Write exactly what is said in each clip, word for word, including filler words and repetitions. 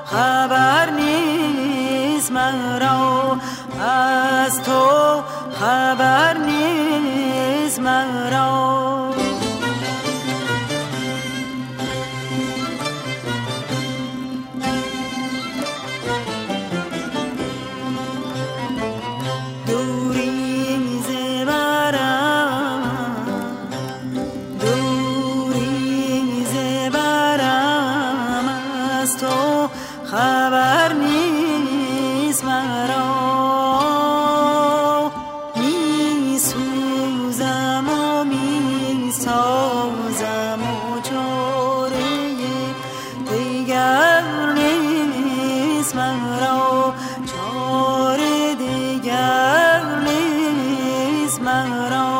خبر نیست مرا، از تو خبر نیست مرا. خبر نیست مرا، می سوزم و می سازم و چاره دیگر نیست مرا، چاره دیگر نیست مرا.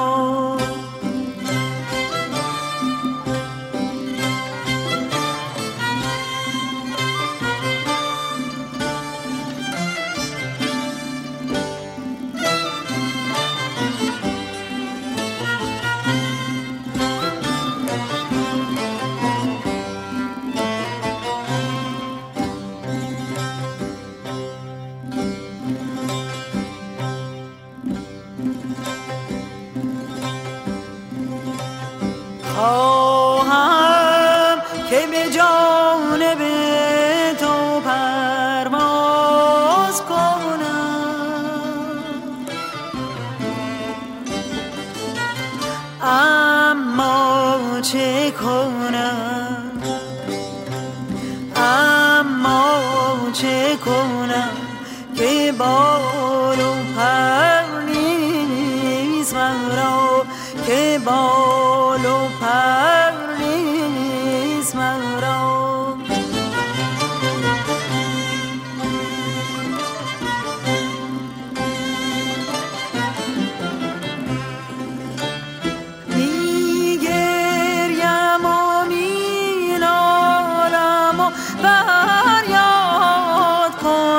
خواهم که به جانب تو پرواز کنم، اما چه کنم، اما چه کنم که بال و پر نیست مرا، که بال و پر نیست مرا. می گریم و می نالم و فریاد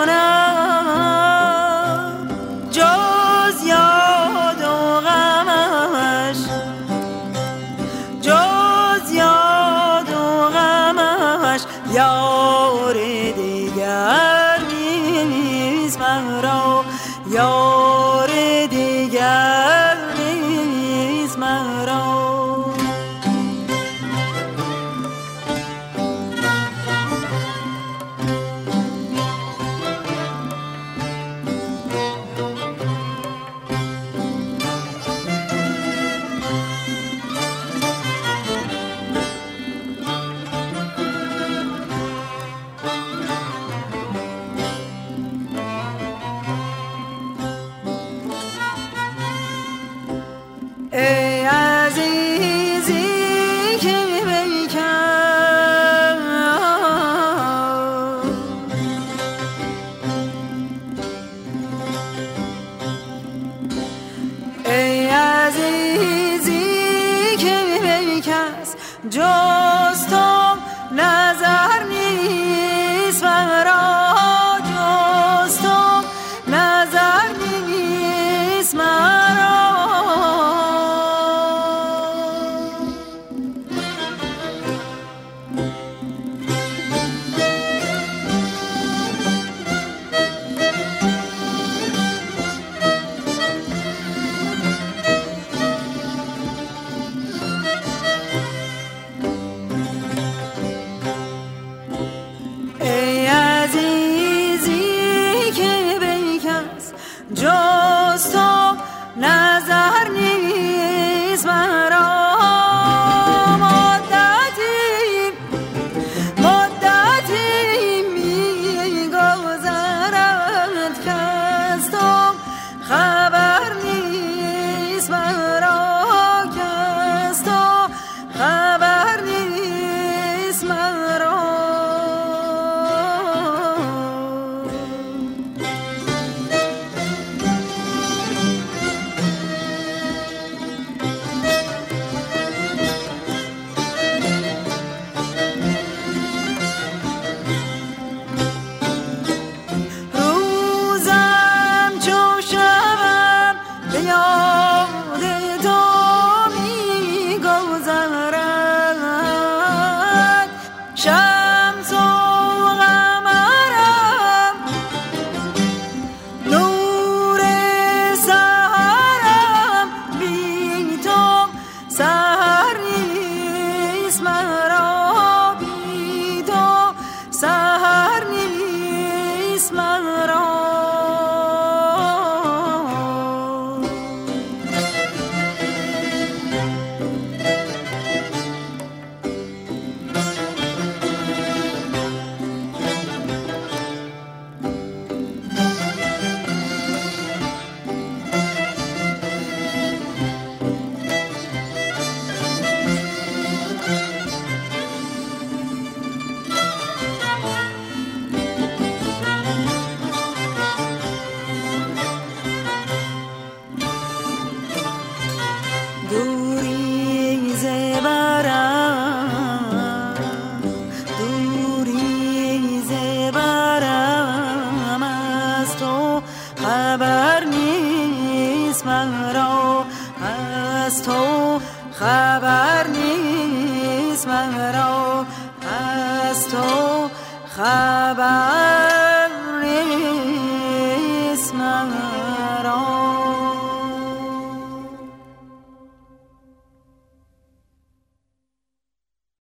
کنم، جز یاد و غمش، جز یاد و غمش یار دیگر نیست مرا، یار دیگر نیست مرا. مرا، از تو خبر نیست مرا، از تو خبر